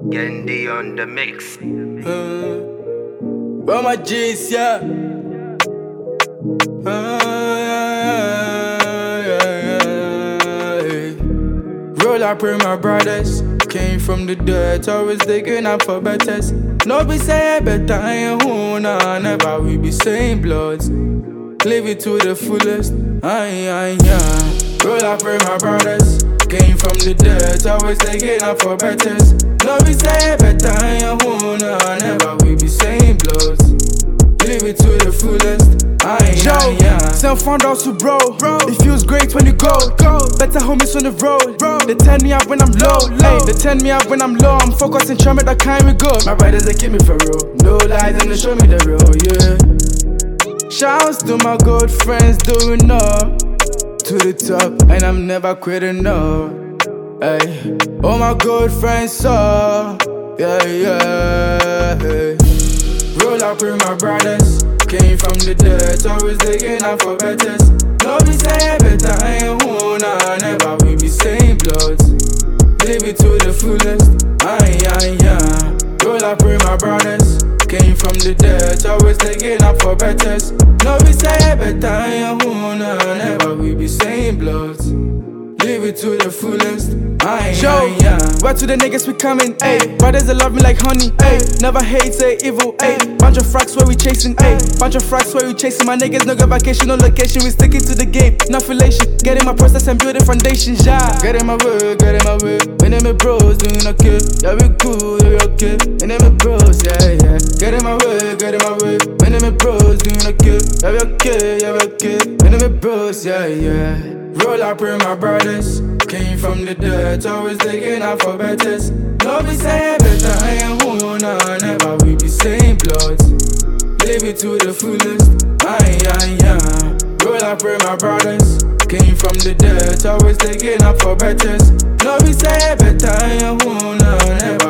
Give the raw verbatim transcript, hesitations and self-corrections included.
Yendi on the mix. Uh, where my G's, yeah. Uh, yeah, yeah, yeah. Roll up with my brothers. Came from the dirt, always digging up for betters. No be say better, I ain't who, nah, never we be same bloods. Live it to the fullest, aye, aye, yeah. Roll up with my brothers. Came from the dirt, always taking up for betters. No be say better, I ain't who, nah, never we be same bloods. Live it to the fullest, aye, aye, yeah. Some found out to bro, bro. It feels great when you go, go. Better homies on the road, bro. They turn me up when I'm low, low. Hey, they turn me up when I'm low. I'm focusing, trying that kind we go. My brothers, they keep me for real. No lies and they show me the real, yeah. Shouts to my good friends doing up to the top, and I'm never quitting, no. Hey, all my good friends saw, yeah, yeah. Hey. Roll up with my brothers. Came from the dirt, always digging up for betters. No be say better, I ain't who, nah, never we be same bloods. Live it to the fullest, aye, aye, yeah. Roll up with my brothers. Came from the dirt, always digging up for betters. No be say better, I ain't who, nah, never we be same bloods. Live it to the fullest, aye, aye, yeah. Where to the niggas we coming, ayy. Brothers that love me like honey, ayy. Never hate, say evil, ayy. Bunch of fracks where we chasing, ayy. Bunch of fracks where we chasing. My niggas no go vacation, no location. We sticking to the game, no affiliation. Getting my process and building foundations, yeah. Getting my work, getting my work. Me and my bros doing okay. Yeah, we cool, yeah, we okay. Me and my bros, yeah, yeah. Getting my work, getting my work. Me and my bros doing okay. Yeah, we okay, yeah, we okay. Me and my bros, yeah, yeah. Roll up with my brothers. Came from the dirt, always digging up for betters. No be say better, I ain't who, nah, never we be same bloods. Live it to the fullest, aye, aye, yeah. Roll up with my brothers. Came from the dirt, always digging up for betters. No be say better, I ain't who, nah, never